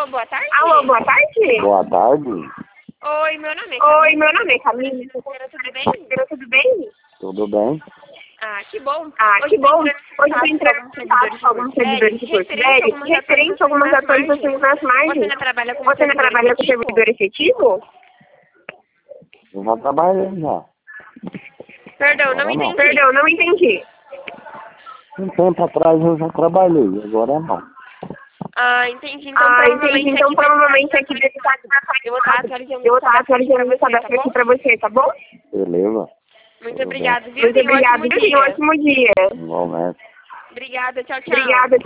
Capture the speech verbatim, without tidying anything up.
Alô, boa tarde. Alô, boa tarde. Boa tarde. Oi, meu nome é Camila. Oi, meu nome é Camila. Tudo bem? Tudo bem? Tudo bem? Ah, que bom. Ah, Hoje que bom. eu Hoje eu entrando entrei em em contato contato com alguns servidores de Porto Velho, referente a algumas atualizações nas Você margens. ainda trabalha como Você ainda servidor trabalha com efetivo? servidor efetivo? Eu já trabalhei já. Perdão, não Agora não. entendi. Perdão, não entendi. Um tempo atrás eu já trabalhei, agora não. Ah, entendi. Então, Ah, provavelmente entendi. Então, aqui provavelmente aqui deve estar eu vou estar atualizando eu vou o estar atualizando cadastro o cadastro aqui pra você, tá bom? pra você, tá bom? Beleza? Muito Tudo obrigada, viu? Muito Tenha um obrigada. ótimo Tenha um dia. ótimo dia. bem. Igualmente. Obrigada, tchau, tchau. Obrigada.